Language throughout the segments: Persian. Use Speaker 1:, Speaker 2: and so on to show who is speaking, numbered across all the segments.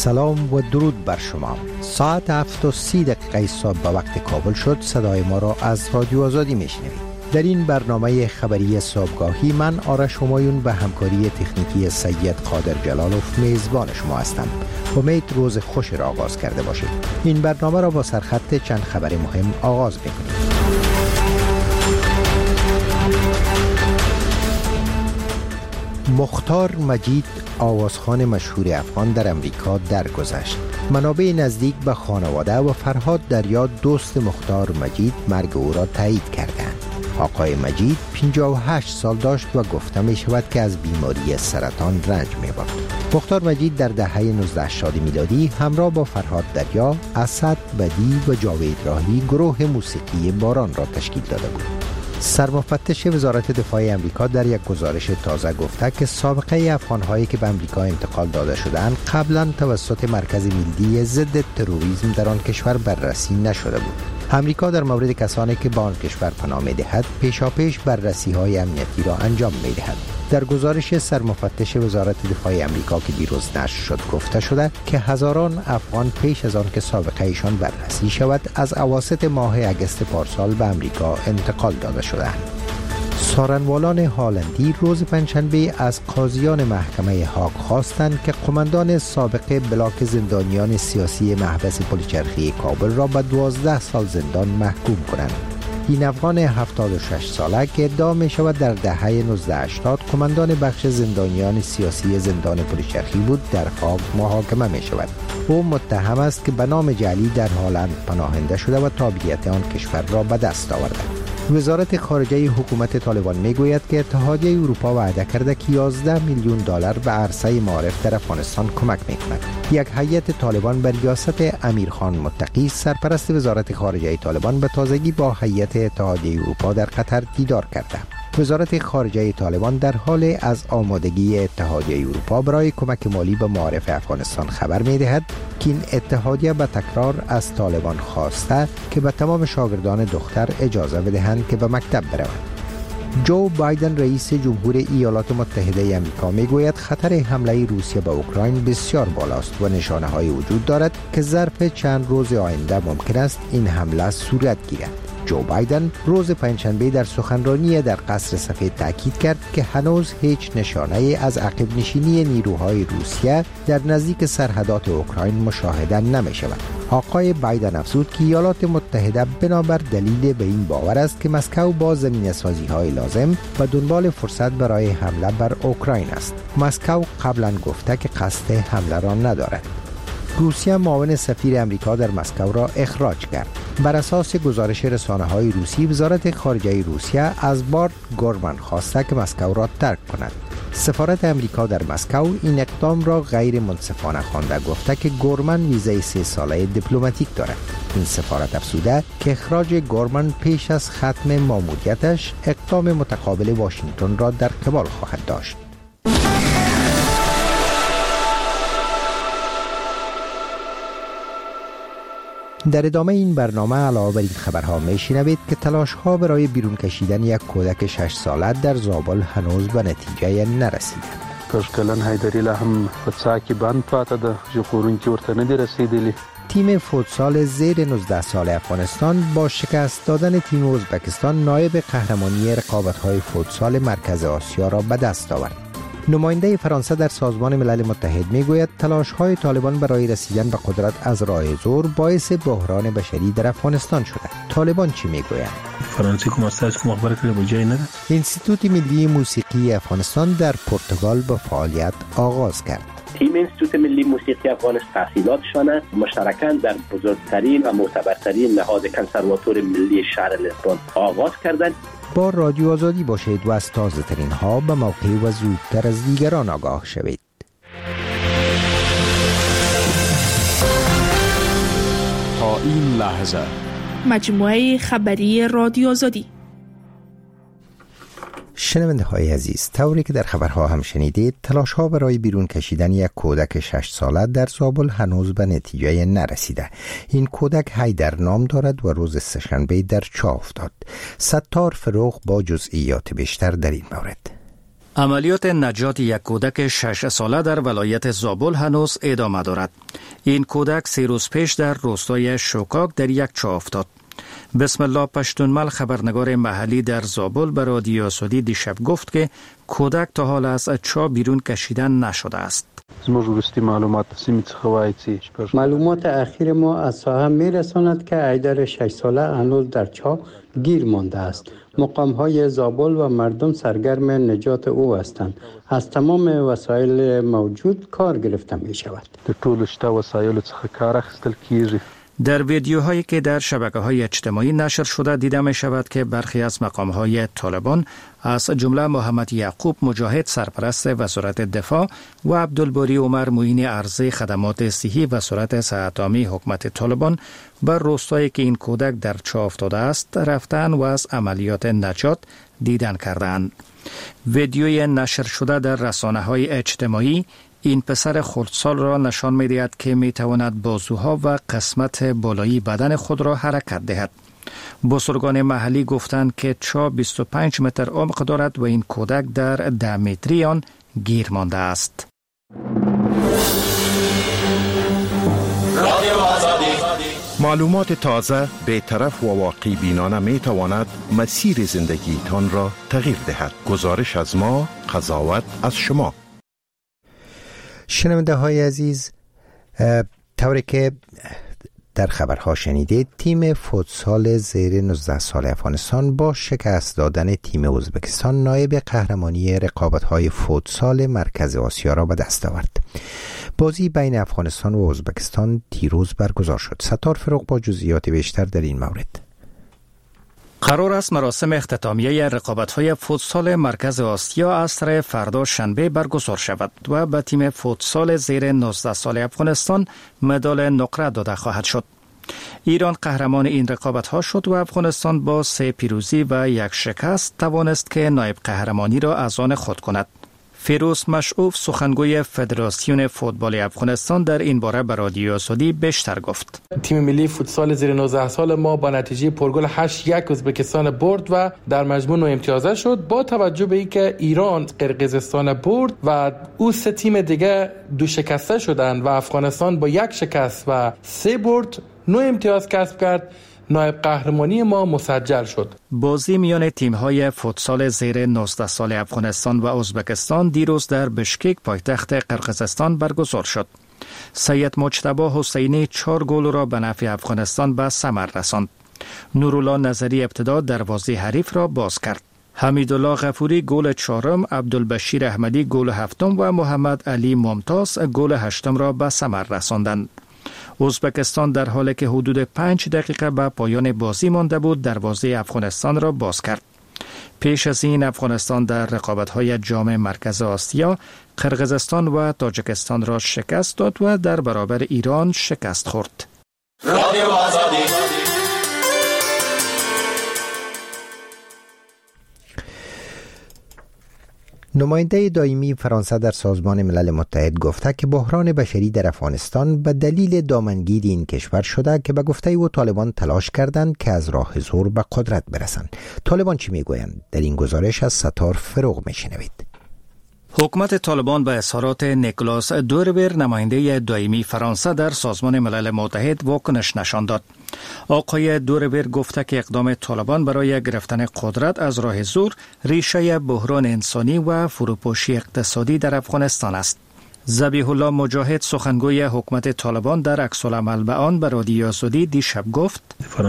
Speaker 1: سلام و درود بر شما. ساعت 7:30 صبح به وقت کابل شد. صدای ما را از رادیو آزادی میشنوید. در این برنامه خبری صبحگاهی من آرش همایون به همکاری تکنیکی سید قادر جلالوف میزبان شما هستم. امید روز خوش را آغاز کرده باشید. این برنامه را با سرخط چند خبر مهم آغاز می‌کنیم. مختار مجید، آوازخوان مشهور افغان، در امریکا درگذشت. منابع نزدیک به خانواده و فرهاد دریا، دوست مختار مجید، مرگ او را تایید کردند. آقای مجید 58 سال داشت و گفته می شود که از بیماری سرطان رنج می برد. مختار مجید در دهه 1980 میلادی همراه با فرهاد دریا، اسد بدی و جاوید راهی گروه موسیقی باران را تشکیل داده بود. سرمفتش وزارت دفاع امریکا در یک گزارش تازه گفته که سابقه افغان‌هایی که به امریکا انتقال داده شدند قبلا توسط مرکز ملی ضد تروریسم در آن کشور بررسی نشده بود. امریکا در مورد کسانی که به آن کشور پناه می‌دهد پیشاپیش بررسی‌های امنیتی را انجام می‌دهد. در گزارش سرمفتش وزارت دفاع امریکا که دیروز نشر شد گفته شده که هزاران افغان پیش از آن که سابقه ایشان بررسی شود از اواسط ماه اگست پارسال به امریکا انتقال داده شدند. سارنوالان هالندی روز پنجشنبه از قاضیان محکمه هاگ خواستند که قماندان سابق بلاک زندانیان سیاسی محبس پلچرخی کابل را به 12 سال زندان محکوم کنند. این افغان 76 ساله که ادعا می شود در دهه 1980 قماندان بخش زندانیان سیاسی زندان پلچرخی بود، در هاگ محاکمه می شود. او متهم است که به نام جعلی در هلند پناهنده شده و تابعیت آن کشور را به دست آورده. وزارت خارجه حکومت طالبان می گوید که اتحادیه اروپا وعده کرده که 11 میلیون دلار به عرصه معارف در افغانستان کمک می کند. یک هیئت طالبان بر ریاست امیرخان متقی، سرپرست وزارت خارجه طالبان، به تازگی با هیئت اتحادیه اروپا در قطر دیدار کرده. وزارت خارجه طالبان در حال از آمادگی اتحادیه اروپا برای کمک مالی به معارف افغانستان خبر می دهد که این اتحادیه به تکرار از طالبان خواسته که به تمام شاگردان دختر اجازه بدهند که به مکتب بروند. جو بایدن رئیس جمهور ایالات متحده آمریکا می گوید خطر حمله روسیه به اوکراین بسیار بالاست و نشانه های وجود دارد که ظرف چند روز آینده ممکن است این حمله صورت گیرد. جو بایدن روز پنجشنبه در سخنرانی در قصر سفید تاکید کرد که هنوز هیچ نشانه از عقب نشینی نیروهای روسیه در نزدیک سرحدات اوکراین مشاهده نمی شود. آقای بایدن افزود که ایالات متحده بنابر دلیل به این باور است که مسکو با زمینه‌سازی‌های لازم و دنبال فرصت برای حمله بر اوکراین است. مسکو قبلا گفته که قصد حمله را ندارد. روسیه معاون سفیر امریکا در مسکو را اخراج کرد. بر اساس گزارش رسانه‌های روسی، وزارت خارجه روسیه از بارت گورمن خواسته که مسکو را ترک کند. سفارت امریکا در مسکو این اقدام را غیر منصفانه خوانده، گفته که گورمن ویزای 3 ساله دیپلماتیک دارد. این سفارت افزوده که اخراج گورمن پیش از ختم ماموریتش اقدام متقابل واشنگتن را در قبال خواهد داشت. در ادامه این برنامه علاوه بر این خبرها میشنوید که تلاش‌ها برای بیرون کشیدن یک کودک 6 ساله در زابل هنوز به نتیجه نرسیده.
Speaker 2: کلن هیدری لا هم په څا کې بند پاته ده، ژغورونکي ورته نه دي رسیدلي.
Speaker 1: تیم فوتسال زیر 19 سال افغانستان با شکست دادن تیم ازبکستان نایب قهرمانی رقابت‌های فوتسال مرکز آسیا را به دست آورد. نماینده فرانسه در سازمان ملل متحد میگوید تلاش‌های طالبان برای رسیدن به قدرت از راه زور باعث بحران بشری در افغانستان شده. طالبان چی میگویند؟
Speaker 2: فرانسه کوم اساس کوم خبره کړې به جای نه ده.
Speaker 1: انستیتوت ملی موسیقی افغانستان در پرتغال به فعالیت آغاز کرد.
Speaker 3: تیم انستیتوت ملی موسیقی افغانستان تحصیلاتشان مشترکاً در بزرگترین و معتبرترین نهاد کنسرواتور ملی شهر لیسبون آغاز کردند.
Speaker 1: با رادیو آزادی باشید و از تازه ترین ها به موقع و زودتر از دیگران آگاه شوید.
Speaker 4: تا این لحظه
Speaker 5: مجموعه خبری رادیو آزادی.
Speaker 1: شنونده های عزیز، طوری که در خبرها هم شنیدید، تلاش ها برای بیرون کشیدن یک کودک 6 ساله در زابل هنوز به نتیجه نرسیده. این کودک حیدر نام دارد و روز سه‌شنبه در چاه افتاد. ستار فروغ با جزئیات بیشتر در این مورد.
Speaker 6: عملیات نجات یک کودک 6 ساله در ولایت زابل هنوز ادامه دارد. این کودک 3 روز پیش در روستای شوکاک در یک چاه افتاد. بسم الله پشتونمل خبرنگار محلی در زابل به رادیو سعودی دیشب گفت که کودک تا حال از چاه بیرون کشیدن نشده است.
Speaker 7: معلومات اخیر ما از ساحه میرساند که ایدر 6 ساله هنوز در چاه گیر مانده است. مقام‌های زابل و مردم سرگرم نجات او هستند. از تمام وسایل موجود کار گرفته می شود.
Speaker 6: در ویدیوهایی که در شبکه‌های اجتماعی نشر شده دیده می شود که برخی از مقام‌های طالبان از جمله محمد یعقوب مجاهد سرپرست وزارت دفاع و عبدالباری عمر معین ارزی خدمات صحی وزارت صحت عامه حکومت طالبان بر روستایی که این کودک در چاه افتاده است رفتن و از عملیات نجات دیدن کردند. ویدیوی نشر شده در رسانه‌های اجتماعی این پسر خردسال را نشان می‌دهد که می‌تواند بازوها و قسمت بالایی بدن خود را حرکت دهد. بزرگان محلی گفتند که چاه 25 متر عمق دارد و این کودک در 10 متری آن گیر مانده است.
Speaker 8: معلومات تازه، بی‌طرف و واقعی بینانه می‌تواند مسیر زندگیتان را تغییر دهد. گزارش از ما، قضاوت از شما.
Speaker 1: شنونده های عزیز، طوری که در خبرها شنیدید، تیم فوتسال زیر 19 سال افغانستان با شکست دادن تیم ازبکستان نایب قهرمانی رقابت‌های فوتسال مرکز آسیا را به دست آورد. بازی بین افغانستان و ازبکستان دیروز برگزار شد. ستار فروغ با جزئیات بیشتر در این مورد.
Speaker 6: قرار است مراسم اختتامیه رقابت‌های فوتسال مرکز آسیا از طریق فردا شنبه برگزار شود و به تیم فوتسال زیر 19 سال افغانستان مدال نقره داده خواهد شد. ایران قهرمان این رقابت‌ها شد و افغانستان با 3 پیروزی و 1 شکست توانست که نایب قهرمانی را از آن خود کند. فیروز مشعوف سخنگوی فدراسیون فوتبال افغانستان در این باره به رادیو سعودی بیشتر گفت.
Speaker 9: تیم ملی فوتسال زیر 19 سال ما با نتیجه پرگل 8-1 ازبکستان برد و در مجموع 9 امتیازه شد. با توجه به اینکه ایران قرقیزستان برد و او 3 تیم دیگه 2 شکسته شدند و افغانستان با 1 شکست و 3 برد 9 امتیاز کسب کرد، نایب قهرمانی ما مسجل شد.
Speaker 6: بازی میان تیم‌های فوتسال زیر 19 سال افغانستان و ازبکستان دیروز در بشکک پایتخت قرقیزستان برگزار شد. سید مجتبی حسینی 4 گل را به نفع افغانستان به ثمر رساند. نورالله نظری ابتدا دروازه حریف را باز کرد. حمیدالله غفوری گل 4م، عبدالبشیر احمدی گل 7م و محمد علی ممتاز گل 8م را به ثمر رساندند. ازبکستان در حالی که حدود 5 دقیقه به پایان بازی مانده بود دروازه افغانستان را باز کرد. پیش از این افغانستان در رقابت‌های جام مرکز آسیا قرقیزستان و تاجیکستان را شکست داد و در برابر ایران شکست خورد. رادیو آزادی.
Speaker 1: نماینده دائمی فرانسه در سازمان ملل متحد گفته که بحران بشری در افغانستان به دلیل دامنگیری این کشور شده که به گفته او طالبان تلاش کردند که از راه زور به قدرت برسند. طالبان چی میگویند؟ در این گزارش از ستار فروغ میشنوید.
Speaker 6: حکومت طالبان به اظهارات نیکلاس دوربر نماینده دائمی فرانسه در سازمان ملل متحد واکنش نشان داد. آقای دوربر گفته که اقدام طالبان برای گرفتن قدرت از راه زور ریشه بحران انسانی و فروپاشی اقتصادی در افغانستان است. ذبیح الله مجاهد سخنگوی حکومت طالبان در عکس‌العمل به آن به رادیو سعودی دیشب گفت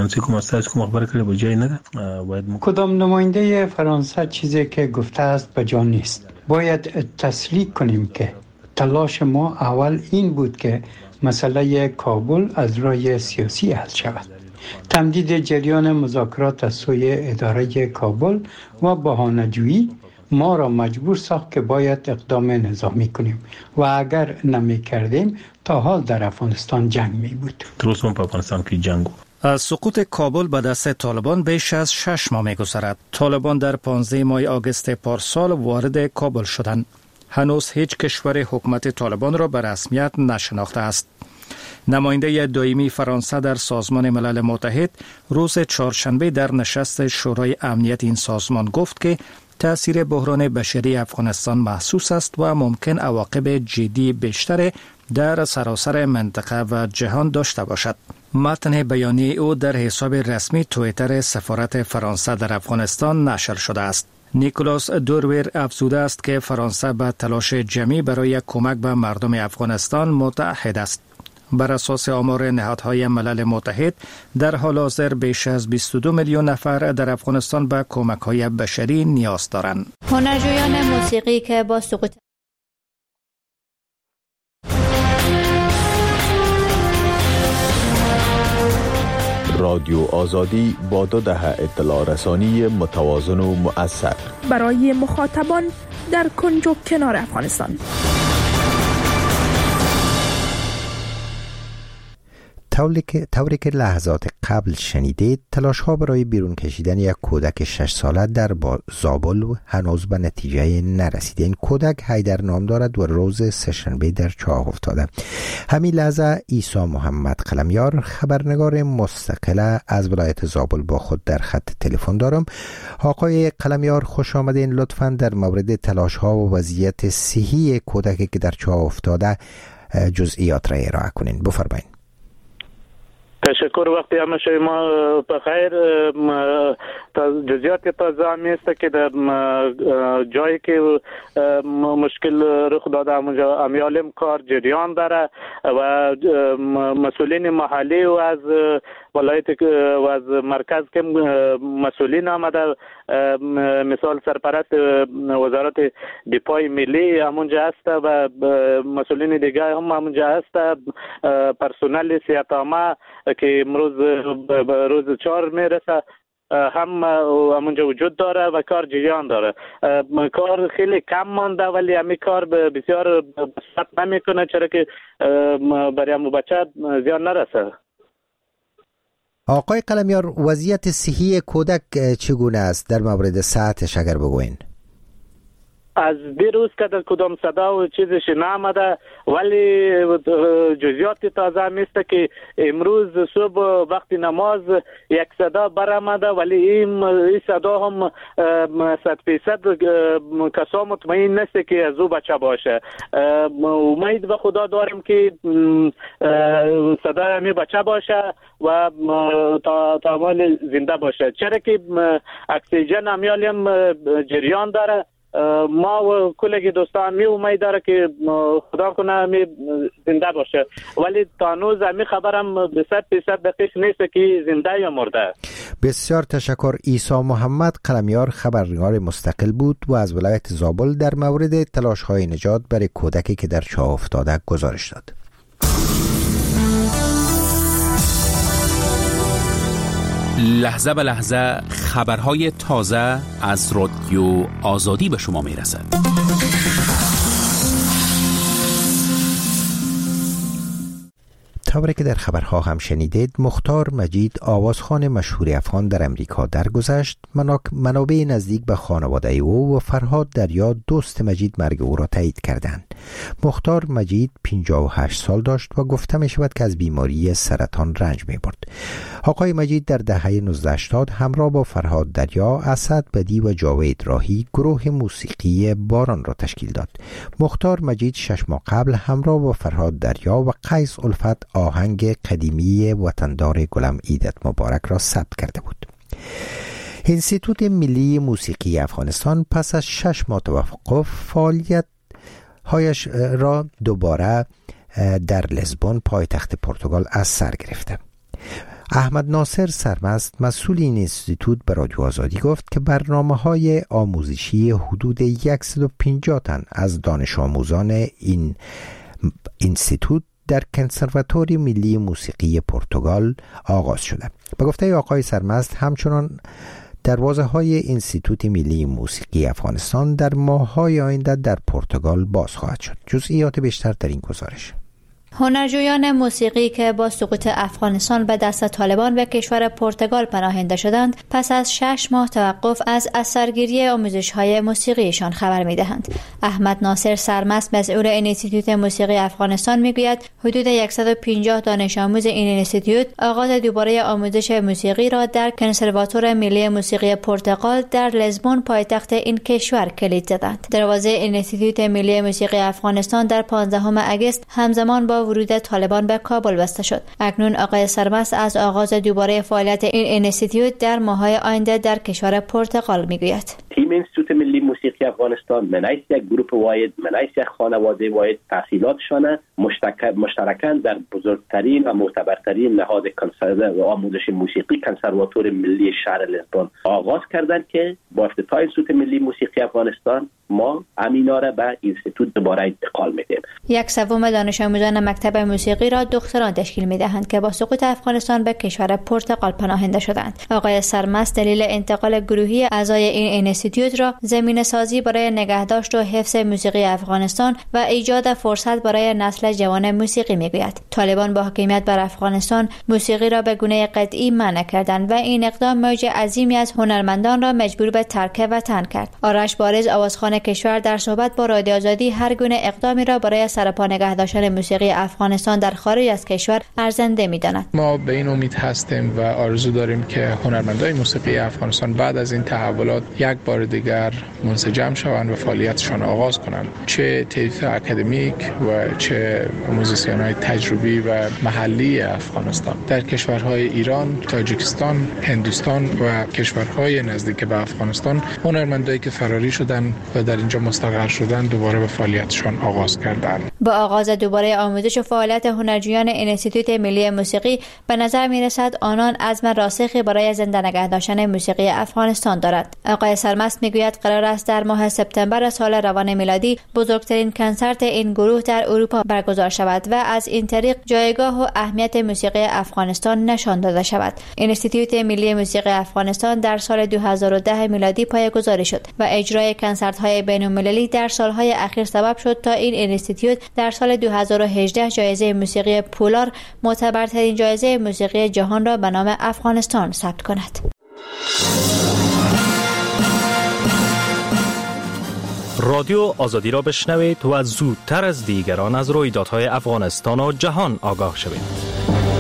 Speaker 7: کدام نماینده فرانسه چیزی که گفته است به جا نیست. باید تصریح کنیم که تلاش ما اول این بود که مسئله کابل از راه سیاسی حل شود. تمدید جریان مذاکرات از سوی اداره کابل و بهانه‌جویی ما را مجبور ساخت که باید اقدام نظامی کنیم و اگر نمی کردیم تا حال در افغانستان جنگ می بود.
Speaker 6: از سقوط کابل به دست طالبان بیش از 6 ماه می گذرد. طالبان در 15 ماه آگوست پارسال وارد کابل شدند. هنوز هیچ کشور حکومت طالبان را به رسمیت نشناخته است. نماینده دائمی فرانسه در سازمان ملل متحد روز چهارشنبه در نشست شورای امنیت این سازمان گفت که تأثیر بحران بشری افغانستان محسوس است و ممکن عواقب جدی بیشتر در سراسر منطقه و جهان داشته باشد. متن بیانیه او در حساب رسمی توییتر سفارت فرانسه در افغانستان نشر شده است. نیکولاس دورور افزوده است که فرانسه به تلاش جمعی برای کمک به مردم افغانستان متحد است. بر اساس آمار نهادهای ملل متحد در حال حاضر بیش از 22 میلیون نفر در افغانستان به کمک‌های بشری نیاز دارند.
Speaker 10: هنرجویان موسیقی که با سقوط
Speaker 11: رادیو آزادی با 2 دهه اطلاع رسانی متوازن و مؤثر
Speaker 5: برای مخاطبان در کنج و کنار افغانستان.
Speaker 1: طوری که لحظات قبل شنیدید، تلاش ها برای بیرون کشیدن یک کودک 6 ساله در زابل هنوز به نتیجه نرسیده. این کودک حیدر نام دارد و روز سه‌شنبه در چاه افتاده. همین لحظه عیسی محمد قلمیار، خبرنگار مستقل از ولایت زابل، با خود در خط تلفن دارم. آقای قلمیار خوش آمدین. لطفاً در مورد تلاش ها و وضعیت صحی کودکی که در چاه افتاده جزئیات را ارائه کنین. بفرمایید.
Speaker 12: تشکر. وقتی همه شما بخیر. جزئیات تازه همی است که در جایی که مشکل رخ داده امیالم کار جریان داره و مسئولین محلی و از ولایت و از مرکز که مسئولین آمده، مثال سرپرست وزارت دفاع ملی همونجا هست و مسئولین دیگه هم همونجا هست. پرسنل صحت عامه که امروز روز 4 میرسه هم همونجا وجود داره و کار جریان داره. کار خیلی کم مانده ولی همین کار بسیار بسیط نمیکنه چرا که برای همون بچه زیان نرسه.
Speaker 1: آقای قلمیار، وضعیت صحی کودک چگونه است؟ در مورد صحتش اگر بگوین.
Speaker 12: از دیروز که در کدام صدا و چیزش نامده ولی جزئیات تازه میسته که امروز صبح وقت نماز یک صدا برآمده ولی این صدا هم 100% کسا مطمئن نیست که از او بچه باشه. امید به خدا داریم که صدا همی بچه باشه و تا مال زنده باشه چرا که اکسیژن همیالیم جریان داره. ما و کلگی دوستان می امید داره که خدا کنه می زنده باشه ولی تا هنوز همی خبرم 100% دقیق نیست که زنده یا مرده.
Speaker 1: بسیار تشکر. عیسی محمد قلمیار خبرنگار مستقل بود و از ولایت زابل در مورد تلاش های نجات برای کودکی که در چاه افتاده گزارش داد.
Speaker 13: لحظه به لحظه خبرهای تازه از رادیو آزادی به شما میرسد.
Speaker 1: طوری که در خبرها هم شنیدید، مختار مجید آوازخوان مشهور افغان در امریکا درگذشت. منابع نزدیک به خانواده او و فرهاد دریا دوست مجید مرگ او را تایید کردند. مختار مجید 58 سال داشت و گفته می شود که از بیماری سرطان رنج می برد. آقای مجید در دهه 1980 همراه با فرهاد دریا، اسد بدی و جاوید راهی گروه موسیقی باران را تشکیل داد. مختار مجید 6 ماه قبل همراه با فرهاد دریا و قیس الفت آهنگ قدیمی وطندار گلم عیدت مبارک را ثبت کرده بود. انستیتوت ملی موسیقی افغانستان پس از 6 ماه توقف فعالیت هایش را دوباره در لیسبون پایتخت پرتغال از سر گرفته. احمد ناصر سرمست مسئول این انستیتوت به رادیو آزادی گفت که برنامه‌های آموزشی حدود 150 تن از دانش آموزان این انستیتوت در کنسرواتوری ملی موسیقی پرتغال آغاز شده. به گفته آقای سرمست همچنان دروازه‌های انستیتوت ملی موسیقی افغانستان در ماه‌های آینده در پرتغال باز خواهد شد. جزئیات بیشتر در این گزارش.
Speaker 10: هنرجویان موسیقی که با سقوط افغانستان به دست طالبان به کشور پرتغال پناهنده شدند، پس از 6 ماه توقف از اثرگیری آموزش‌های موسیقیشان خبر می‌دهند. احمد ناصر سرمست، مسئول انستیتوت موسیقی افغانستان، میگوید حدود 150 دانش آموز این انستیتوت آغاز دوباره آموزش موسیقی را در کنسرواتور ملی موسیقی پرتغال در لزبون، پایتخت این کشور، کلید زدند. دروازه انستیتوت ملی موسیقی افغانستان در 15 اگست همزمان با ورود طالبان به کابل بسته شد. اکنون آقای سرمست از آغاز دوباره فعالیت این انستیتوت در ماه‌های آینده در کشور پرتغال میگوید.
Speaker 3: تیم انستیتوت ملی موسیقی افغانستان من حیث یک گروه واحد، من حیث یک خانواده واحد، تحصیلاتشان مشترکاً در بزرگترین و معتبرترین نهاد آموزش موسیقی کنسرواتور ملی شهر لزبون آغاز کردند که با افتتاح انستیتوت ملی موسیقی افغانستان ما امینا را به انستیتوت دوباره انتقال میدیم. 1/3
Speaker 10: دانش آموزان مکتب موسیقی را دختران تشکیل میدهند که با سقوط افغانستان به کشور پرتغال پناهنده شدند. آقای سرمست دلیل انتقال گروهی اعضای این انستیتوت را زمینه سازی برای نگهداشت و حفظ موسیقی افغانستان و ایجاد فرصت برای نسل جوان موسیقی میگوید. طالبان با حاکمیت بر افغانستان موسیقی را به گونه قطعی منع کردند و این اقدام موج عظیمی از هنرمندان را مجبور به ترک وطن کرد. آرش بارز، آوازخوان کشور، در صحبت با رادیو آزادی هر گونه اقدامی را برای سرپا نگه داشتن موسیقی افغانستان در خارج از کشور ارزنده می‌داند.
Speaker 14: ما به این امید هستیم و آرزو داریم که هنرمندان موسیقی افغانستان بعد از این تحولات یک بار دیگر منسجم شوند و فعالیتشان آغاز کنند، چه طیف اکادمیک و چه موزیسین‌های تجربی و محلی افغانستان. در کشورهای ایران، تاجیکستان، هندوستان و کشورهای نزدیک به افغانستان هنرمندانی که فراری شدند و در اینجا مستقر شدند دوباره به فعالیتشان آغاز کردند.
Speaker 10: با آغاز دوباره آموزش و فعالیت هنرجویان انستیتوت ملی موسیقی به نظر می‌رسد آنان عزم راسخی برای زنده نگه داشتن موسیقی افغانستان دارد. آقای سرمست میگوید قرار است در ماه سپتامبر سال روان میلادی بزرگترین کنسرت این گروه در اروپا برگزار شود و از این طریق جایگاه و اهمیت موسیقی افغانستان نشان داده شود. انستیتوت ملی موسیقی افغانستان در سال 2010 میلادی پایه‌گذاری شد و اجرای کنسرت‌های بین‌المللی در سال‌های اخیر سبب شد تا این انستیتوت در سال 2018 جایزه موسیقی پولار، معتبرترین جایزه موسیقی جهان را به نام افغانستان ثبت کند.
Speaker 15: رادیو آزادی را بشنوید و زودتر از دیگران از رویدادهای افغانستان و جهان آگاه شوید.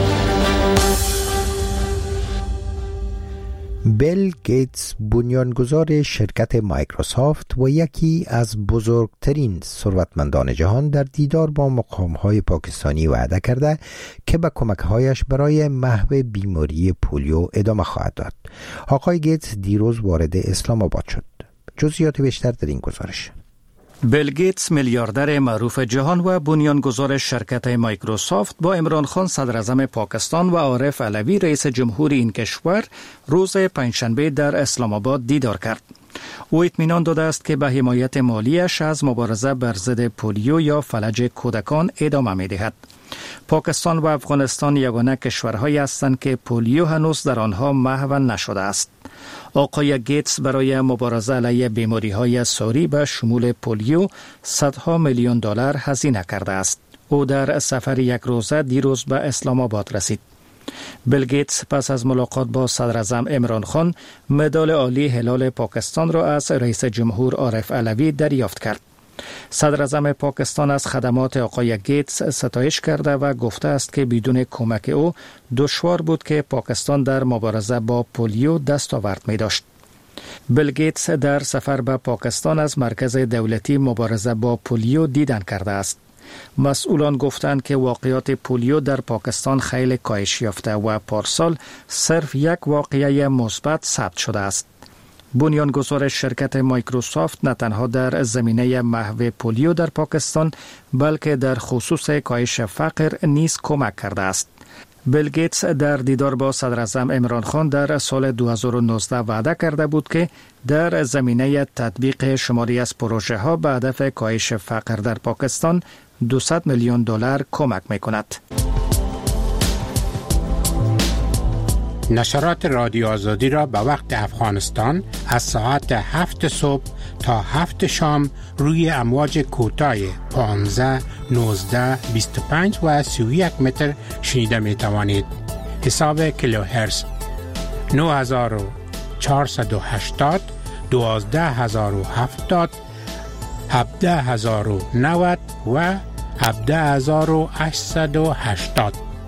Speaker 1: بیل گیتس، بنیانگذار شرکت مایکروسافت و یکی از بزرگترین ثروتمندان جهان، در دیدار با مقام‌های پاکستانی وعده کرده که به کمک‌هایش برای محو بیماری پولیو ادامه خواهد داد. آقای گیتس دیروز وارد اسلام آباد شد. جزئیات بیشتر در این گزارش.
Speaker 6: بیل گیتس، میلیاردر معروف جهان و بنیانگذار شرکت مایکروسافت، با عمران خان صدر اعظم پاکستان و عارف علوی رئیس جمهور این کشور روز پنجشنبه در اسلام آباد دیدار کرد. او اطمینان داده است که به حمایت مالیش از مبارزه بر ضد پولیو یا فلج کودکان ادامه می‌دهد. پاکستان و افغانستان یگانه کشورهایی هستند که پولیو هنوز در آنها محو نشده است. آقای گیتس برای مبارزه علیه بیماری‌های ساری به شمول پولیو صدها میلیون دلار هزینه کرده است. او در سفر یک روزه دیروز به اسلام آباد رسید. بیل گیتس پس از ملاقات با صدر اعظم عمران خان مدال عالی هلال پاکستان را از رئیس جمهور عارف علوی دریافت کرد. صدر اعظم پاکستان از خدمات آقای گیتس ستایش کرده و گفته است که بدون کمک او دشوار بود که پاکستان در مبارزه با پولیو دستاورد می داشت. بیل گیتس در سفر به پاکستان از مرکز دولتی مبارزه با پولیو دیدن کرده است. مسئولان گفتند که واقعات پولیو در پاکستان خیلی کاهش یافته و پارسال صرف یک واقعه مثبت ثبت شده است. بنیانگذار شرکت مایکروسافت نه تنها در زمینه محو پولیو در پاکستان بلکه در خصوص کاهش فقر نیز کمک کرده است. بیل گیتس در دیدار با صدر اعظم عمران خان در سال 2019 وعده کرده بود که در زمینه تطبیق شماری از پروژه ها به هدف کاهش فقر در پاکستان 200 میلیون دلار کمک می‌کند.
Speaker 16: نشرات رادیو آزادی را به وقت افغانستان از ساعت 7 صبح تا 7 شام روی امواج کوتاه 15، 19، 25 و 31 متر شنیده می توانید. حساب کیلوهرتز 9480، 12070، 17090 و 17880.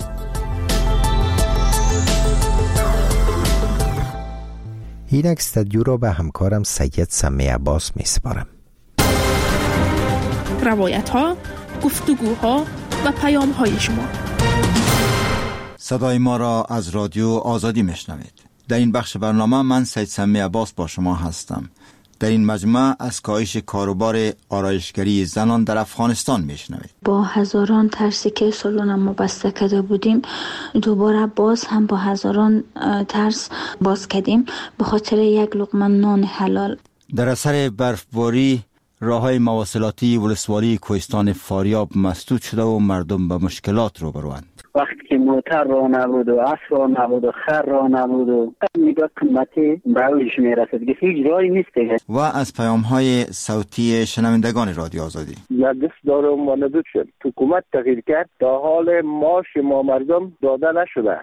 Speaker 1: این استودیو را به همکارم سید سمی عباس می سپارم.
Speaker 5: روایت ها، گفتگوها و پیام های شما.
Speaker 17: صدای ما را از رادیو آزادی میشنوید. در این بخش برنامه من سید سمی عباس با شما هستم. در این مجموعه از کاهش کاروبار آرایشگری زنان در افغانستان میشنوید.
Speaker 18: با هزاران ترسی که سالن ما بسته کرده بودیم، دوباره باز هم با هزاران ترس باز کردیم به خاطر یک لقمه نان حلال.
Speaker 17: در اثر برفباری راههای مواصلاتی ولسوالی کوهستان فاریاب مسدود شده و مردم به مشکلات روبروند.
Speaker 19: وقتی که موتر را نبود و اسب را نبود و خر را نبود و نگاه قیمتی برایش میرسد که هیچ راهی نیست دیگه.
Speaker 17: و از پیام‌های صوتی شنوندگان رادیو آزادی.
Speaker 20: یک دست دارم و ندود شد. حکومت تغییر کرد تا حال معاش ما مردم داده نشده.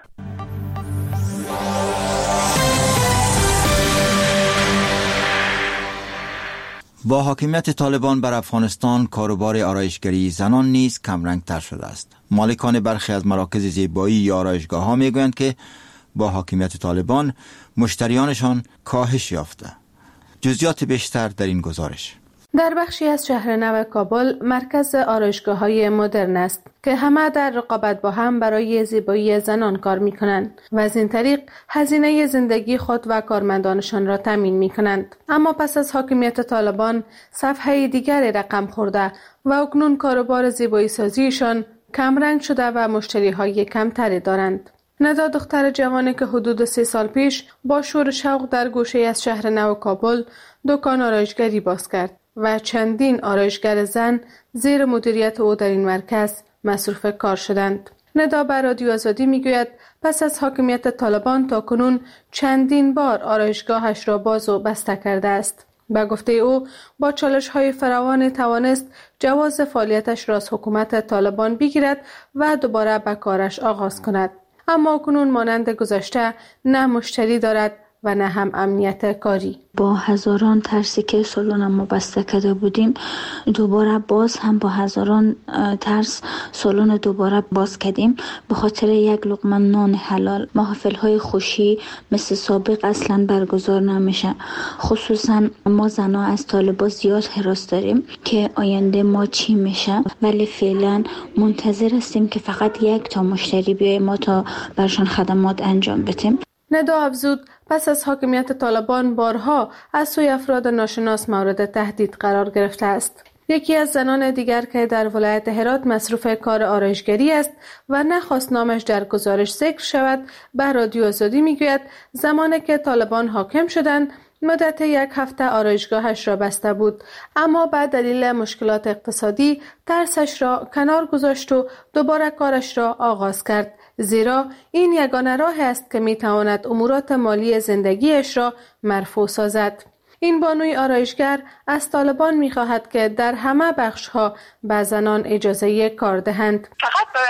Speaker 17: با حاکمیت طالبان بر افغانستان کاروبار آرایشگری زنان نیز کمرنگ‌تر شده است. مالکان برخی از مراکز زیبایی یا آرایشگاه‌ها میگویند که با حاکمیت طالبان مشتریانشان کاهش یافته. جزئیات بیشتر در این گزارش.
Speaker 21: در بخشی از شهر نو کابل مرکز آرایشگاه‌های مدرن است که همه در رقابت با هم برای زیبایی زنان کار می‌کنند و از این طریق هزینه زندگی خود و کارمندانشان را تامین می‌کنند. اما پس از حاکمیت طالبان صفحه دیگری رقم خورده و اکنون کاروبار زیبایی سازیشان کمرنگ شده و مشتری‌های کمتری دارند. ندا دختر جوانی که حدود 3 سال پیش با شور شوق در گوشه از شهر نو کابل دکان آرایشگری باز کرد و چندین آرایشگر زن زیر مدیریت او در این مرکز مصروف کار شدند. ندا به رادیو آزادی میگوید پس از حاکمیت طالبان تا کنون چندین بار آرایشگاهش را باز و بسته کرده است. به گفته او با چالش‌های فراوان توانست جواز فعالیتش را از حکومت طالبان بگیرد و دوباره به کارش آغاز کند. اما کنون مانند گذشته نه مشتری دارد و نه هم امنیت کاری.
Speaker 18: با هزاران ترسی که سالن ما بسته کرده بودیم، دوباره باز هم با هزاران ترس سالن دوباره باز کردیم به خاطر یک لقمه نان حلال. محافل‌های خوشی مثل سابق اصلا برگزار نمیشه. خصوصا ما زنها از طالبان زیاد هراس داریم که آینده ما چی میشه، ولی فعلا منتظر هستیم که فقط یک تا مشتری بیای ما تا برشان خدمات انجام بدیم.
Speaker 21: ندا افزود پس از حاکمیت طالبان بارها از سوی افراد ناشناس مورد تهدید قرار گرفته است. یکی از زنان دیگر که در ولایت هرات مصروف کار آرایشگری است و نخواست نامش در گزارش ذکر شود، به رادیو آزادی میگوید زمانی که طالبان حاکم شدند مدت 1 هفته آرایشگاهش را بسته بود، اما به دلیل مشکلات اقتصادی ترسش را کنار گذاشت و دوباره کارش را آغاز کرد، زیرا این یگانه راه است که میتواند امورات مالی زندگیش را مرفوع سازد. این بانوی آرایشگر از طالبان میخواهد که در همه بخش‌ها به زنان اجازه کار دهند.
Speaker 22: فقط به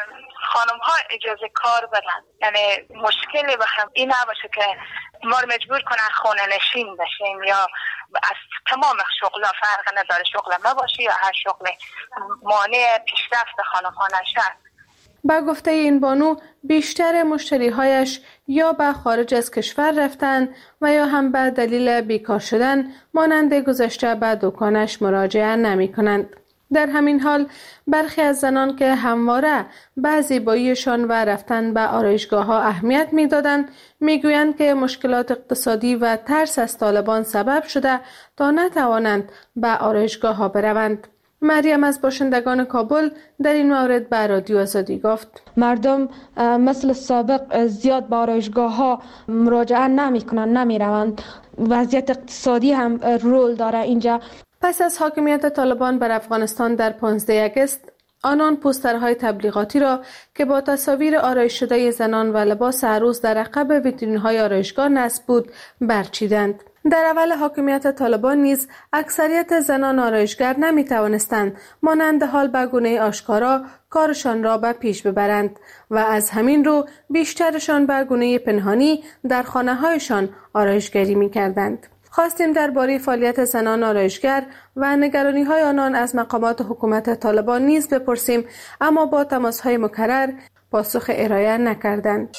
Speaker 22: خانم ها اجازه کار بدن، یعنی مشکلی به هم این نباشه که ما رو مجبور کنن خانه نشین بشیم یا از تمام شغل‌ها فرق نداره شغل ما باشه یا هر شغل مانع پیشرفت خانم ها نشه.
Speaker 21: با گفته این بانو بیشتر مشتری‌هایش یا به خارج از کشور رفتن و یا هم به دلیل بیکار شدن مانند گذشته به دکانش مراجعه نمی‌کنند. در همین حال برخی از زنان که همواره به زیباییشان و رفتن به آرایشگاه‌ها اهمیت می‌دادند می‌گویند که مشکلات اقتصادی و ترس از طالبان سبب شده تا نتوانند به آرایشگاه‌ها بروند. مریم از باشندگان کابل در این مورد به رادیو آزادی گفت
Speaker 23: مردم مثل سابق زیاد به آرایشگاه‌ها مراجعه نمی‌کنند، نمی‌روند. وضعیت اقتصادی هم رول داره اینجا.
Speaker 21: پس از حاکمیت طالبان بر افغانستان در 15 اگست آنان پوسترهای تبلیغاتی را که با تصاویر آرایش شده زنان و لباس عروس در عقب ویترین‌های آرایشگاه نصب بود برچیدند. در اول حاکمیت طالبان نیز اکثریت زنان آرایشگر نمی توانستند مانند حال به گونه آشکارا کارشان را به پیش ببرند و از همین رو بیشترشان به گونه پنهانی در خانه‌هایشان آرایشگری می کردند. خواستیم درباره فعالیت زنان آرایشگر و نگرانی‌های آنان از مقامات حکومت طالبان نیز بپرسیم، اما با تماس‌های مکرر پاسخ ارائه نکردند.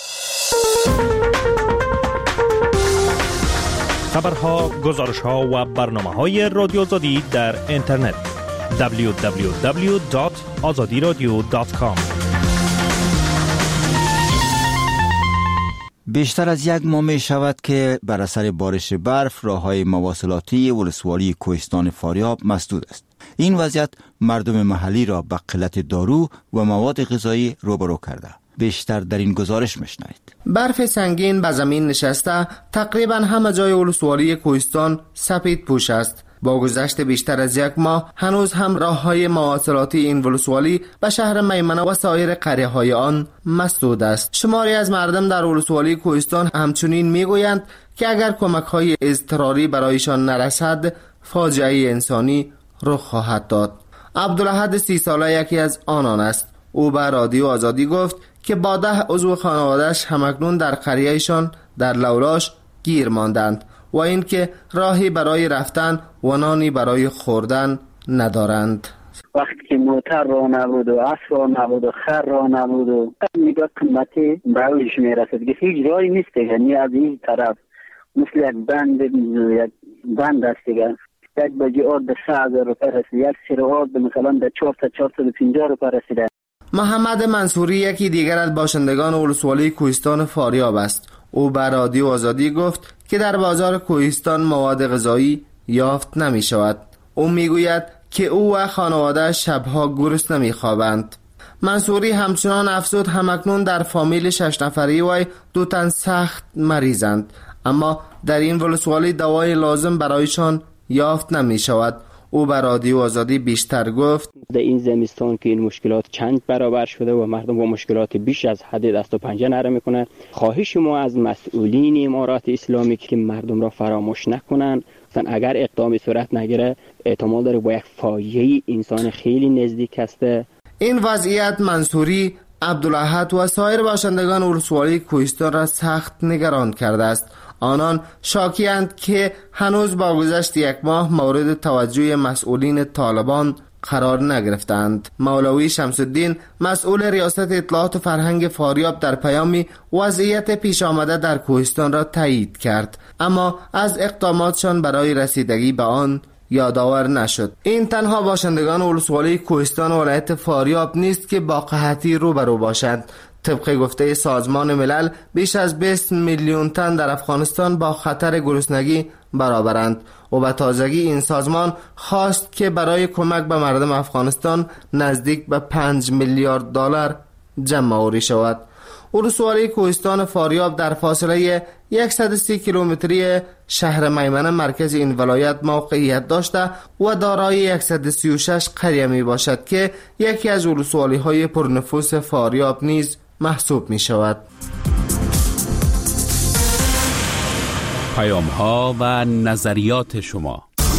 Speaker 15: خبرها، گزارش‌ها و برنامه‌های رادیو آزادی در اینترنت www.azadiradio.com.
Speaker 17: بیشتر از یک ماه می شود که بر اثر بارش برف راه‌های مواصلاتی ولسوالی کوهستان فاریاب مسدود است. این وضعیت مردم محلی را به قلت دارو و مواد غذایی روبرو کرده. بیشتر در این گزارش میشنوید.
Speaker 2: برف سنگین به زمین نشسته تقریبا همه جای ولسوالی کوهستان سپید پوش است. با گذشت بیشتر از یک ماه هنوز هم راه‌های مواصلاتی این ولسوالی به شهر میمنه و سایر قریه‌های آن مسدود است. شماری از مردم در ولسوالی کوهستان همچنین میگویند که اگر کمک‌های اضطراری برایشان نرسد فاجعه انسانی رخ خواهد داد. عبدالاحد 30 ساله یکی از آنان است. او به رادیو آزادی گفت که با 10 عضو خانواده‌اش همکنون در قریه‌شان در لولاش گیر ماندند و اینکه راهی برای رفتن و نانی برای خوردن ندارند.
Speaker 19: وقتی که موتر را نبود و اسب را نبود و خر را نبود و نگاه قیمتی برایش میرسد که هیچ راهی نیست دیگه، نی از این طرف مثل یک بند است دیگه. یک بجی آرد 3,000 روپیه رسید، یک سیر آرد مثلا در 450 روپیه رسیده.
Speaker 2: محمد منصوری یکی دیگر از باشندگان ولسوالی کوهستان فاریاب است. او به رادیو آزادی گفت که در بازار کوهستان مواد غذایی یافت نمی شود. او می گوید که او و خانواده شبها گرسنه نمی خوابند. منصوری همچنان افزود همکنون در فامیل 6 نفری وی 2 تن سخت مریضند، اما در این ولسوالی دوای لازم برایشان یافت نمی شود. او به رادیو آزادی بیشتر گفت
Speaker 4: در این زمستان که این مشکلات چند برابر شده و مردم با مشکلات بیش از حد دست و پنجه نرم میکنن. خواهش ما از مسئولین امارات اسلامی که مردم را فراموش نکنن، اگر اقدامی صورت نگیره احتمال داره با یک فاجعه انسان خیلی نزدیک هسته.
Speaker 2: این وضعیت منصوری، عبدالاحد و سایر باشندگان ولسوالی کوهستان را سخت نگران کرده است. آنان شاکی‌اند که هنوز با گذشت یک ماه مورد توجه مسئولین طالبان قرار نگرفتند. مولوی شمس الدین مسئول ریاست اطلاعات و فرهنگ فاریاب در پیامی وضعیت پیش آمده در کوهستان را تایید کرد، اما از اقداماتشان برای رسیدگی به آن یادآور نشد. این تنها باشندگان ولسوالی کوهستان ولایت فاریاب نیست که با قحطی روبرو باشند. طبق گفته سازمان ملل بیش از 20 میلیون تن در افغانستان با خطر گرسنگی برابرند و به تازگی این سازمان خواست که برای کمک به مردم افغانستان نزدیک به 5 میلیارد دلار جمع آوری شود. ولسوالی کوهستان فاریاب در فاصله 130 کیلومتری شهر میمنه مرکز این ولایت موقعیت داشته و دارای 136 قریه می باشد که یکی از ولسوالی های پرنفوس فاریاب نیز محسوب می شود.
Speaker 13: پیام ها و نظریات شما.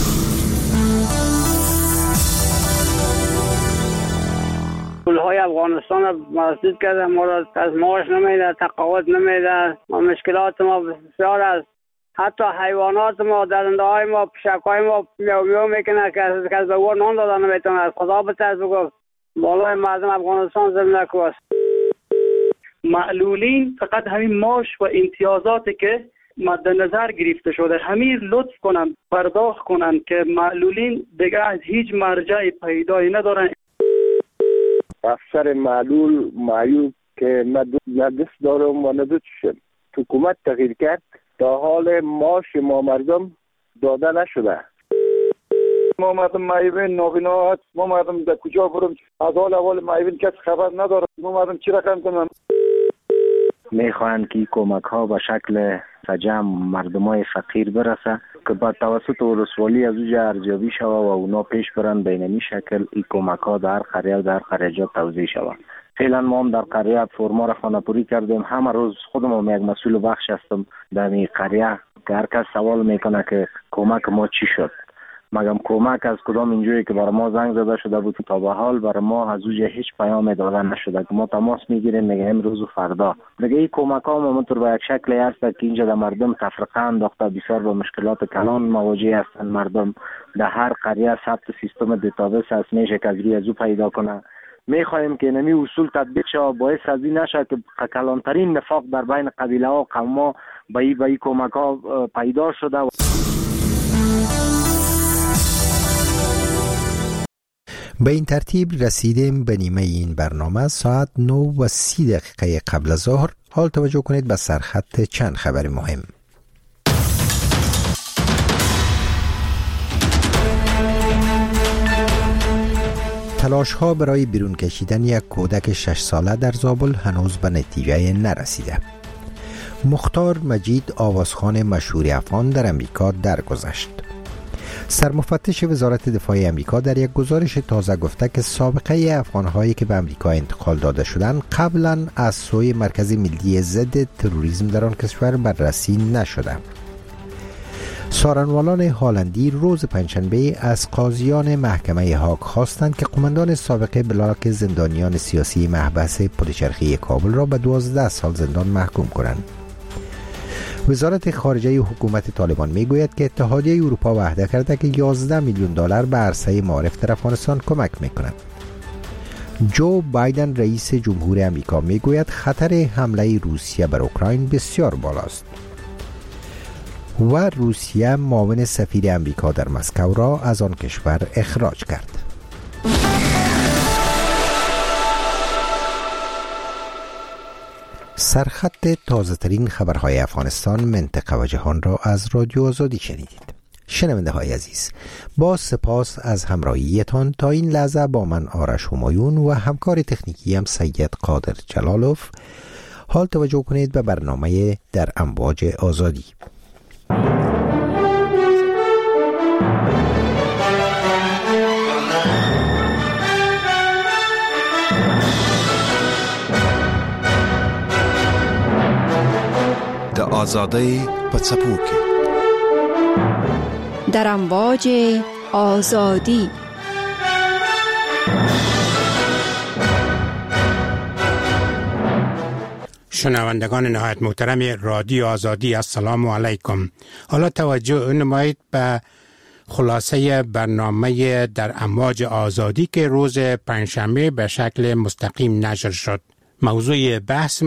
Speaker 8: پولهای افغانستان را مسدود کرده، ما را از معاش نمیده، تقاعد نمیده، مشکلات ما بسیار است. حتی حیوانات ما، درنده های ما، پشک های ما میو میکنه که از به ور نان دادن نمیتونه. از خدا بترس بگو بالای مردم افغانستان زمینه کوست.
Speaker 24: معلولین فقط همین معاش و امتیازاتی که مد نظر گرفته شده همین لطف کنن پرداخت کنن که معلولین دیگه از هیچ مرجع پیدایی ندارن.
Speaker 20: افسر معلول معیوب که نه دست دارم و نه دو چشم. حکومت تغییر کرد تا حال معاش ما مردم داده نشده.
Speaker 25: ما مردم معیوبین نابینا هست، ما مردم در کجا برم از حال اول معیوبین کس خبر نداره، ما مردم چی رقم کنم.
Speaker 26: میخواهند که کمک ها به شکل سجم مردم های فقیر برسه
Speaker 20: که با توسط ولسوالی از اوجا ارزیابی شود و اونا پیش برن بین این شکل این کمک ها در قریه و در قریجات توزیع شود. فعلا ما هم در قریه فرما را خانه‌پوری کردیم. همه روز خودم یک مسئول بخش هستم در این قریه که هر کس سوال میکنه که کمک ما چی شد. مگم کمک از کدام اینجوری که برای ما زنگ زده شده بود تا به حال برای ما از اوجه هیچ پیام داده نشده که ما تماس میگیریم میگه امروز و فردا. دیگه این کمک ها همونطور به یک شکلی هست که اینجا در مردم تفرقه انداخته، بسیار با مشکلات کلان مواجه هستند. مردم در هر قریه ثبت سیستم دیتابیس هست، میشه که از او پیدا کنه. میخواهیم که نمی اصول تطبیق شود، باعث از این نشه که کلانترین نفاق در بین قبیله ها و قوم ها به این کمک ها پیدا شده.
Speaker 1: به این ترتیب رسیدیم به نیمه این برنامه. ساعت 9:30 قبل از ظهر. حال توجه کنید به سرخط چند خبر مهم. تلاش ها برای بیرون کشیدن یک کودک 6 ساله در زابل هنوز به نتیجه نرسیده. مختار مجید آوازخوان مشهور افغان در امریکا درگذشت. سرمفتش وزارت دفاع امریکا در یک گزارش تازه گفته که سابقه افغان‌هایی که به امریکا انتقال داده شدند قبلا از سوی مرکز ملی ضد تروریسم در آن کشور بررسی نشده. سارنوالان هالندی روز پنجشنبه از قاضیان محکمه هاگ خواستند که قماندان سابق بلاک زندانیان سیاسی محبس پلچرخی کابل را به 12 سال زندان محکوم کنند. وزارت خارجه حکومت طالبان میگوید که اتحادیه اروپا وعده کرده که 11 میلیون دلار به عرصه معارف در افغانستان کمک میکند. جو بایدن رئیس جمهور امریکا میگوید خطر حمله روسیه بر اوکراین بسیار بالاست. و روسیه معاون سفیر امریکا در مسکو را از آن کشور اخراج کرد. سرخط تازه ترین خبرهای افغانستان، منطقه و جهان را از رادیو آزادی شنیدید. شنونده های عزیز، با سپاس از همراهیتان تا این لحظه با من آرش همایون و همکار تکنیکی هم سید قادر جلالوف. حال توجه کنید به برنامه در امواج آزادی.
Speaker 3: د آزادۍ په څپو کې
Speaker 7: در امواج آزادی.
Speaker 16: شنوندگان نهایت محترم رادیو آزادی، السلام علیکم. حالا توجه نمایید به خلاصه برنامه در امواج آزادی که روز پنجشنبه به شکل مستقیم نشر شد. موضوع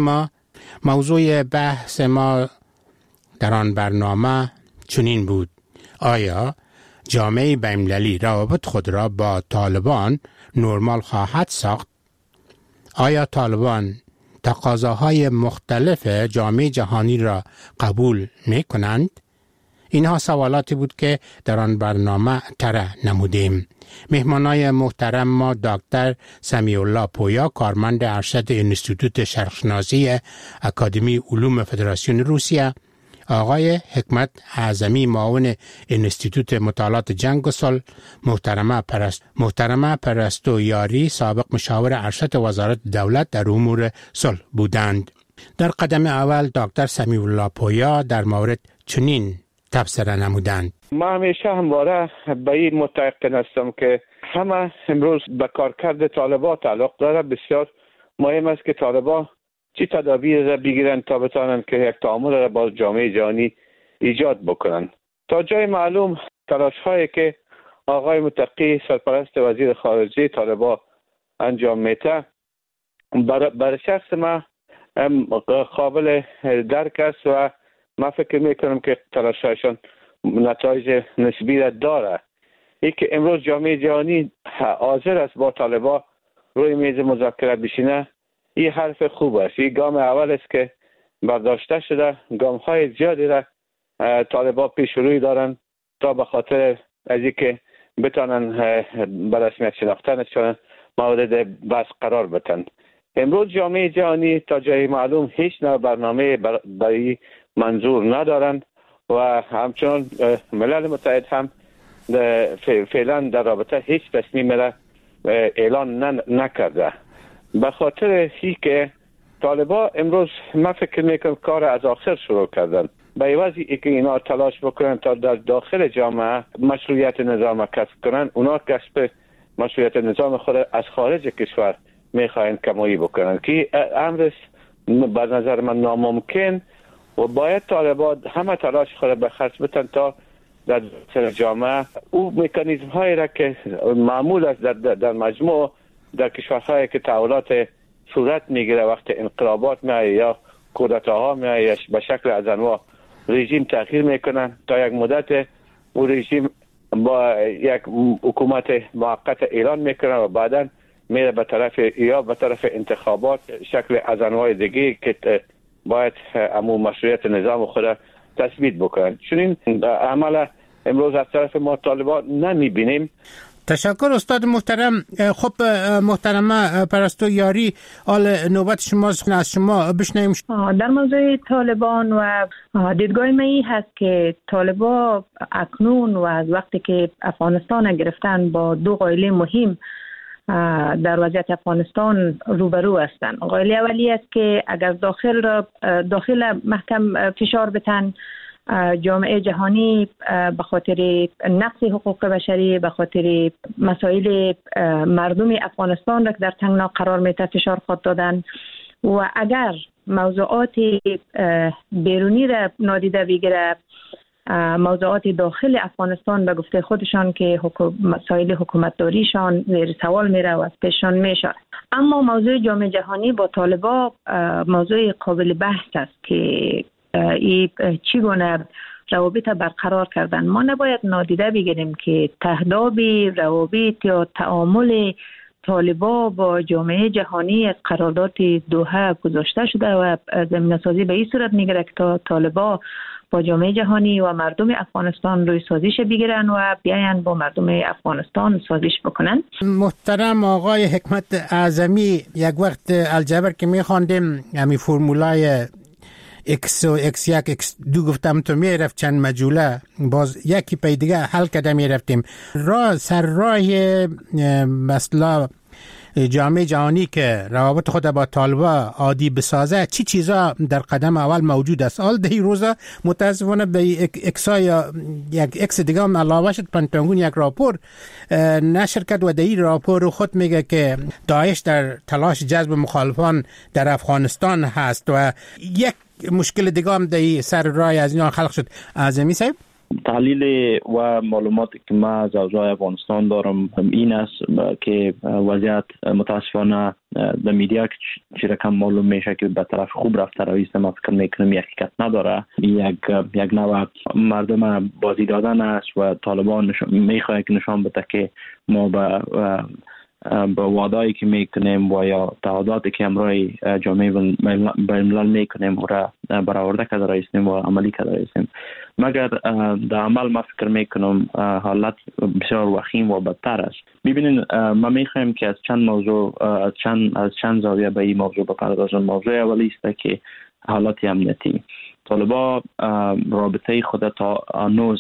Speaker 16: بحث ما در آن برنامه چنین بود: آیا جامعه بین‌المللی روابط خود را با طالبان نرمال خواهد ساخت؟ آیا طالبان تقاضاهای مختلف جامعه جهانی را قبول می کنند؟ اینها سوالاتی بود که در آن برنامه طرح نمودیم. مهمانای محترم ما دکتر سمیع الله پویا، کارمند ارشد انستیتوت شرقشناسی اکادمی علوم فدراسیون روسیه، آقای حکمت اعظمی، معاون انستیتوت مطالعات جنگ و صلح، محترمه پرستو یاری، سابق مشاور ارشد وزارت دولت در امور صلح بودند. در قدم اول دکتر سمیع الله پویا در مورد چنین تبصره نمودند:
Speaker 20: ما همیشه همواره به این متعهد هستم که همه امروز به کارکرد طالبان تعلق داره. بسیار مهم است که طالبان چی تدابیر را بگیرند تا بتوانند که یک تعامل را با جامعه جهانی ایجاد بکنند. تا جای معلوم تلاش هایی که آقای متقی سرپرست وزیر خارجه طالبان انجام میده برای شخص ما قابل درک است و ما فکر میکنم که تلاشایشان نتایج نسبی را داره. ای که امروز جامعه جهانی حاضر است با طالبان روی میز مذاکره بشینه، این حرف خوب است. این گام اول است که برداشته شده. گام های زیادی را طالبان پیش روی دارن تا به خاطر از اینکه بتانن به رسمیت شناختنشان مورد بحث قرار بدن. امروز جامعه جهانی تا جای معلوم هیچ نوع برنامه برای منظور ندارن.
Speaker 9: و همچنان ملل متحد هم فعلا در رابطه هیچ تصمیم را اعلان نکرده. به خاطر که طالبان امروز من فکر میکنم کار از آخر شروع کردن. به عوض اینکه اینا تلاش بکنن تا در داخل جامعه مشروعیت نظام کسب کنن، اونا کسب مشروعیت نظام خود از خارج کشور میخواین کمایی بکنن که امر به نظر من ناممکن و باید طالبان همه تلاش خود به خرج بتن تا در داخل جامعه او مکانیزم هایی را که معمول است در مجموع در کشورهایی که تحولات صورت میگیره، وقت انقلابات میایه یا کودتاها میایه به شکل از انواع رژیم تغییر میکنن تا یک مدت او رژیم با یک حکومت موقت اعلان میکنه و بعدا میره به طرف انتخابات شکل از انواع دیگه که باید امو مشروعیت نظام خود تثبیت بکنن. چون این عمل امروز از طرف ما طالبان نمیبینیم.
Speaker 16: تشکر استاد محترم. خب محترمه پرستو یاری، حال نوبت شماست، از شما بشنویم.
Speaker 10: در موضوع طالبان و دیدگاه من این هست که طالبان اکنون و از وقتی که افغانستان گرفتن با دو قائله مهم در وضعیت افغانستان روبرو هستند. قائله اولی است که اگر داخل محکم فشار بتن، جامعه جهانی به خاطر نقض حقوق بشری، به خاطر مسائل مردم افغانستان را که در تنگنا قرار میده فشار خود دادن و اگر موضوعات بیرونی را نادیده بگیره، موضوعات داخل افغانستان به گفته خودشان که مسائل حکومتداریشان زیر سوال میره و از پیششان میشه. اما موضوع جامعه جهانی با طالبان موضوع قابل بحث است که ای چگونه روابط برقرار کردن. ما نباید نادیده بگیریم که تهداب روابط یا تعامل طالبان با جامعه جهانی قرارداد دوحه گذاشته شده و زمینه سازی به این صورت میگیره که طالبان با جامعه جهانی و مردم افغانستان روی سازش بگیرن و بیاین با مردم افغانستان سازش بکنن.
Speaker 16: محترم آقای حکمت اعظمی، یک وقت الجبر که میخواندیم همین فرمولای X و X1 X2 گفتم تو میرفت چند مجوله، باز یکی پی دیگه حل کده میرفتیم. سر راه مثلا جامعه جهانی که روابط خود با طالبان عادی بسازه، چی چیزا در قدم اول موجود است؟ حال ده روزا متاسفانه به اکسا یا یک اکس دیگه هم علاوه شد، پنتاگون یک راپور نشر کرد و ده راپور خود میگه که داعش در تلاش جذب مخالفان در افغانستان هست و یک مشکل دیگه هم در سر راه از اینا خلق شد. اعظمی صاحب،
Speaker 11: تحلیل و معلوماتی که ما از اوضاع افغانستان دارم این است که وضعیت متاسفانه در میدیا که چی رقم معلوم میشه که به طرف خوب رفته رئیس ما فکر میکنم یک حقیقت نداره. یک نوع مردم بازی دادن است و طالبان میخواد که نشان بده که ما با وعده‌ای که میکنیم و یا تعهداتی که امروی جامعه بین‌الملل میکنیم و را برآورده کرده رئیسیم و عملی کرده رئیسیم، مگر در عمل ما فکر میکنم حالت بسیار وخیم و بدتر است. ببینید ما میخوایم که از چند موضوع از چند زاویه به این موضوع بپردازیم. موضوع اولی است که حالت امنیتی طالبان رابطه خود تا هنوز